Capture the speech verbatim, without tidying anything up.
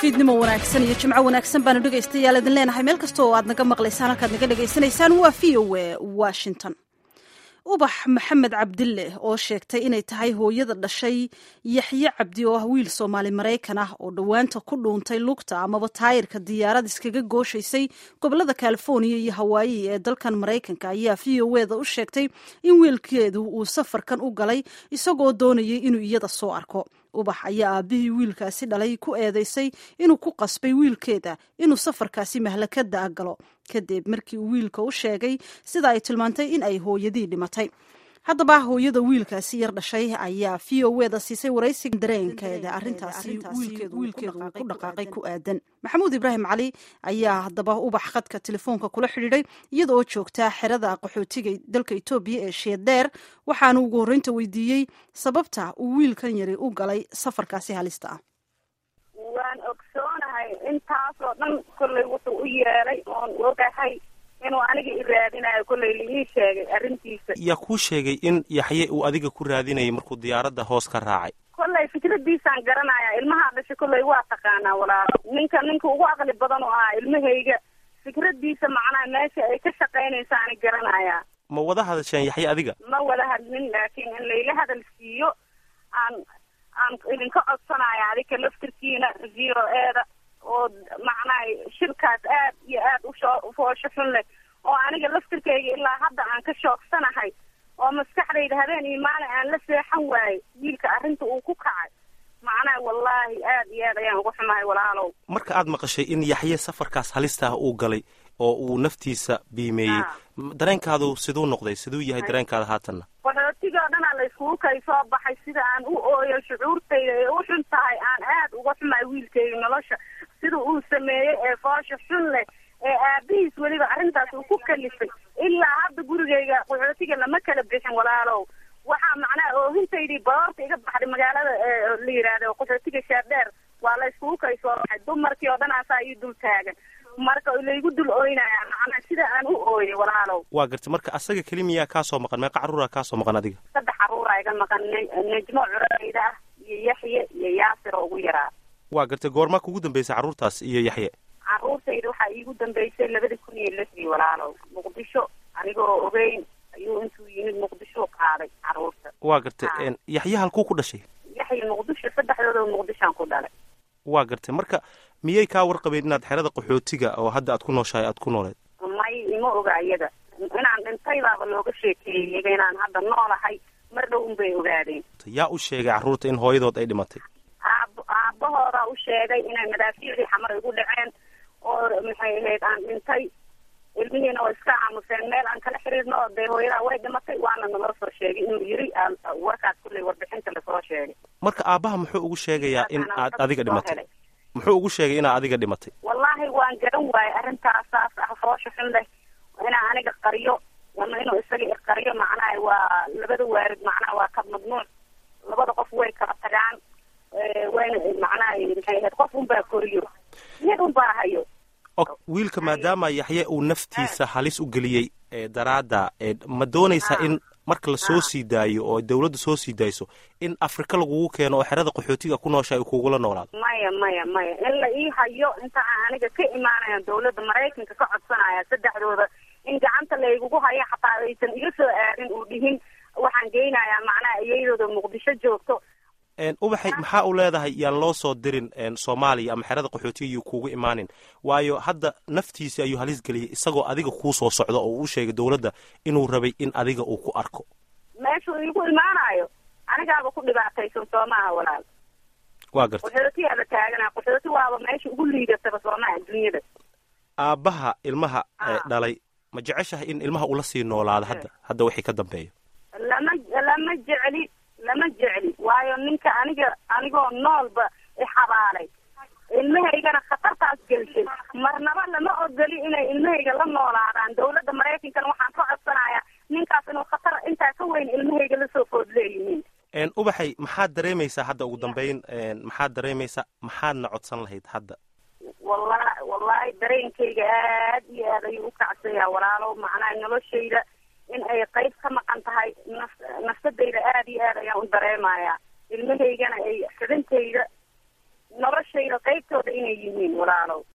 fiidnimo wanaagsan iyo jimco wanaagsan baanu dhegaystayaal idin leenahay meel kasta oo aad naga maqlaysaan halkaad naga dhegaysanaysaan waa v o a Washington. ubax maxamed cabdille oo sheegtay inay tahay hooyada dhashay yaxye cabdi oo ah wiil Soomaali Mareykan ah oo dhawaanta ku dhuuntay lugta amaba taayirka diyaarad iskaga gooshaysay gobolada California iyo Hawaii ee dalkan Mareykanka ayaa v o a-da u sheegtay in wiilkeedu uu safarkan u galay isagoo doonayay inuu iyada soo arko. ubax ayaa aabihii wiilkaasi dhalay ku eedeysay inuu ku qasbay wiilkeeda inuu safarkaasi mahlakada galo kadib markii uu wiilka u sheegay sida ay tilmaantay in ay hooyadii dhimatay. haddaba hooyada wiilkaasi yar dhashay ayaa v o a-da siisay waraysiga dareenkeeda arrintaasi wiilkeedu ku dhaqaaqay ku aadan. maxamuud ibraahim cali ayaa haddaba ubax khadka telefoonka kula xidhiidhay iyada oo joogtaa xerada qaxootiga dalka Itoobiya ee Sheedheer, waxaana ugu horreynta weydiiyey sababta uu wiilkan yari u galay safarkaasi halista ah. waan ogsoonahay intaasoo dhan kolley wuxuu u yeelay oon ogahay inuu aniga i raadinayo kolley lii sheegay arrintiisa. yaa kuu sheegay in yaxye uu adiga ku raadinayay markuu diyaaradda hoos ka raacay? kolley fikradiisaan garanaya. ilmaha dhashay kolley waa taqaanaa walaalo. ninka ninka ugu aqli badan oo ah ilmahayga fikradiisa macnaha meesha ay ka shaqaynaysa ani garanayaa. ma wada hadasheen yaxye adiga? ma wada hadlin, laakiin in layla hadal siiyo aan aan idinka codsanaya adika laftirkiina zero eeda oo macnaha shirkaas aad iyo aad u foosho xun leh oo aniga laftirkayga ilaa hadda aan ka shoogsanahay oo maskaxdayda habeen iyo maalin aan la seexan waayey wiilka arrinta uu ku kacay. macnaha wallaahi aad iyo aad ayaan ugu xumahay walaalow. marka aad maqashay in yaxye safarkaas halista ah uu galay oo uu naftiisa biimeeyey, dareenkaadu siduu noqday? siduu yahay dareenkaada haatanna? qaxootiga oo dhanaa layskugu kay soo baxay sida aan u ooyo shucuurtayda ee u xun tahay aan aad uga xumahay wiilkayga nolosha sida uu sameeyey ee foosha xun leh ee aabihiis weliba arrintaas uu ku kalifay. ilaa hadda gurigayga qaxootiga lama kala bixin walaalow. waxaa macnaha oohintaydii baroorta iga baxday magaalada la yidhaahdo qaxootiga Sheedheer waa layskugu kay soo baxay. dumarkii oo dhan aasaa ii dul taagan marka laygu dul ooynaya macnaha sida aan u ooyay walaalow. waa gartay. marka asaga kelimiyaa kaa soo maqan? meeqa carruuraa kaa soo maqan adiga? saddex carruuraa iga maqan. nejmo curayda ah iyo yaxye iyo yaasir oo ugu yaraa. waa gartay. goormaa kugu dambeysay carruurtaas iyo yaxye? carruurtayda waxaa iigu dambeysay labada kun iyo lixdii walaalow. muqdisho anigoo ogeyn ayuu intuu yimid muqdisho qaaday carruurta. waa gartay. yaxye halkuu ku dhashay? yaxye muqdisho. saddexdooda muqdishoan ku dhalay. waa gartay. marka miyay kaa warqabeen inaad xerada qaxootiga oo hadda aad ku nooshahay aad ku nooleed? may ima oga iyada. inaan dhintay baaba looga sheekeeyey inaan hadda noolahay mar dhow unbay ogaadeen. yaa u sheegay carruurta in hooyadood ay dhimatay? aab aabahooda u sheegay inay madaafiicdii xamar igu dhaceen oo maxay ahayd aan dhintay. ilmihiina waa iska aamuseen meel aan kala xiriirno oo dee hooyadaa way dhimatay waana naloo soo sheegay inuu yiri warkaas kulley warbixinta lasoo sheegay. marka aabbaha muxuu ugu sheegayaa in aad adiga dhimatay? muxuu ugu sheegay inaad adiga dhimatay? wallaahi waan garan waayey arrintaas saas ah foosha xun leh inaa aniga qariyo ama inuu isaga iqariyo. macnaha waa labada waarid macnaha waa ka mamnuuc. labada qof way kala tagaan wayna macnaha maxay ahayd qof unbaa koriyo mid unbaa hayo. wiilka maadaama yaxye uu naftiisa halis u geliyey daraadda, ma doonaysaa in marka la soo sii daayo oo dawladda soo sii daayso in Afrika lagugu keeno oo xerada qaxootiga ku nooshahay kugula noolaado? maya maya maya in la ii hayo inta aan aniga ka imaanayo dawladda Mareykanka ka codsanaya saddexdooda in gacanta laygugu hayo xataa aysan iga soo aadin uu dhihin waxaan geynayaa macnaha iyadooda muqdisho joogto. ubaxay maxaa u leedahay yaan loo soo dirin Soomaaliya ama xerada qaxootiga iyo kuugu imaanin? waayo hadda naftiisa ayuu halis geliyey isagoo adiga kuu soo socdo oo uu sheegay dawladda inuu rabay in adiga uu ku arko. meeshuu igu imaanayo anigaaba ku dhibaataysan soo maaha walaal. waa gartay. qaxootiyaaba taagana qaxooti waaba meesha ugu liidataba soo maaha adduunyada. aabbaha ilmaha dhalay ma jeceshahay in ilmaha ula sii noolaado hadda hadda wixii ka dambeeyo? lama lama jecli lama jecli waayo ninka aniga anigoo noolba ixabaalay ilmahaygana khatartaas gelisay. marnaba lama ogoli inay ilmahayga la noolaadaan. dawladda Mareykankana waxaan ka codsanayaa ninkaas inuu khatar intaa ka weyn ilmahayga lasoo food leeyihiin. ubaxay maxaad dareemaysaa hadda ugu dambeyn? maxaad dareemaysaa? maxaadna codsan lahayd hadda? wallahi wallahi dareenkayga aad iyo aad ayuu u kacsayaa walaalow. macnaha noloshayda in ay qayb ka maqan tahay nafsadayda aad iyo aad ayaan u dareemayaa. ilmahaygana ay xidintayda nolosha noloshayda qaybtooda inay yihiin walaalow.